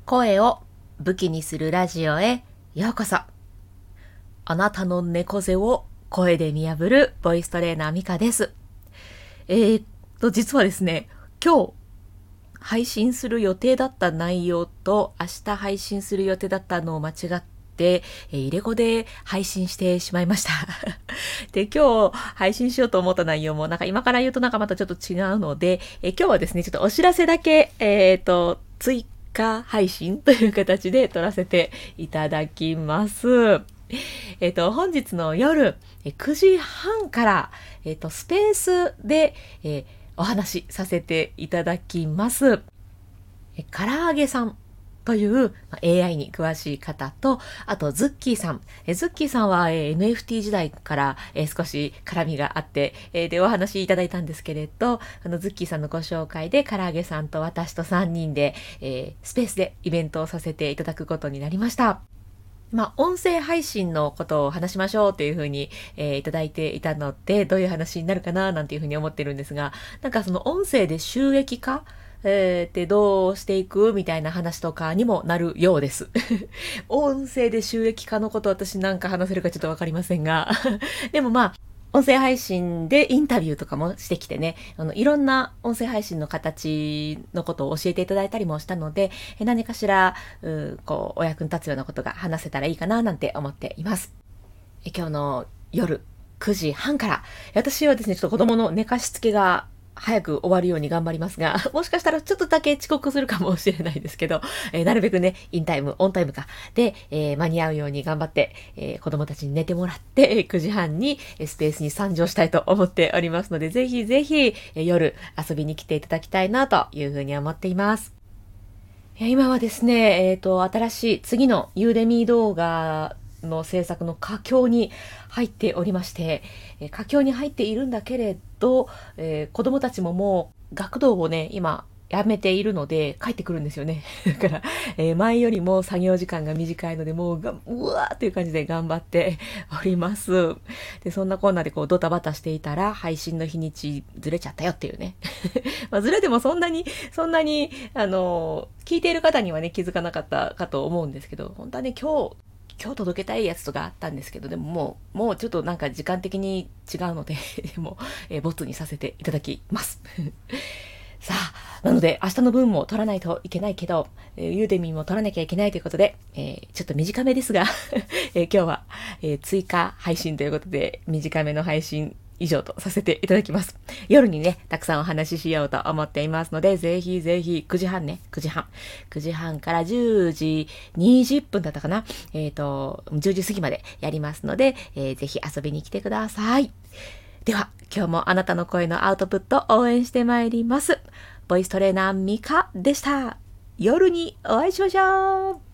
声を武器にするラジオへようこそ。あなたの猫背を声で見破るボイストレーナーミカです。実はですね、今日配信する予定だった内容と明日配信する予定だったのを間違って、入れ子で配信してしまいました。で、今日配信しようと思った内容も今から言うとまたちょっと違うので、今日はですね、ちょっとお知らせだけ、追加配信という形で撮らせていただきます。本日の夜9時半から、スペースで、お話しさせていただきます。唐揚げさんという AI に詳しい方と、あとズッキーさん。ズッキーさんは NFT 時代から少し絡みがあって、でお話いただいたんですけれど、ズッキーさんのご紹介で唐揚げさんと私と3人で、スペースでイベントをさせていただくことになりました。音声配信のことを話しましょうというふうに、いただいていたので、どういう話になるかななんていうふうに思ってるんですが、その音声で収益化ってどうしていくみたいな話とかにもなるようです。音声で収益化のこと私話せるかちょっとわかりませんが、でも音声配信でインタビューとかもしてきてね、いろんな音声配信の形のことを教えていただいたりもしたので、何かしら、お役に立つようなことが話せたらいいかななんて思っています。今日の夜9時半から、私はですね、ちょっと子供の寝かしつけが早く終わるように頑張りますが、もしかしたらちょっとだけ遅刻するかもしれないですけど、なるべくね、オンタイムか。で、間に合うように頑張って、子供たちに寝てもらって、9時半にスペースに参上したいと思っておりますので、ぜひぜひ、夜遊びに来ていただきたいなというふうに思っています。今はですね、新しい次のユーデミー動画の制作の佳境に入っておりまして、佳境に入っているんだけれど、子供たちももう学童をね、今やめているので帰ってくるんですよね。だから、前よりも作業時間が短いので、もううわーっていう感じで頑張っております。で、そんなこんなでドタバタしていたら、配信の日にちずれちゃったよっていうね。ずれてもそんなに、聞いている方にはね、気づかなかったかと思うんですけど、本当はね、今日届けたいやつとかあったんですけど、でももうちょっと時間的に違うので、もう、ボツにさせていただきます。さあ、なので明日の分も取らないといけないけど、ユーデミーも取らなきゃいけないということで、ちょっと短めですが、今日は、追加配信ということで、短めの配信以上とさせていただきます。夜にね、たくさんお話ししようと思っていますので、ぜひぜひ9時半ね、9時半から10時20分だったかな、10時過ぎまでやりますので、ぜひ遊びに来てください。では、今日もあなたの声のアウトプット応援してまいります。ボイストレーナーミカでした。夜にお会いしましょう。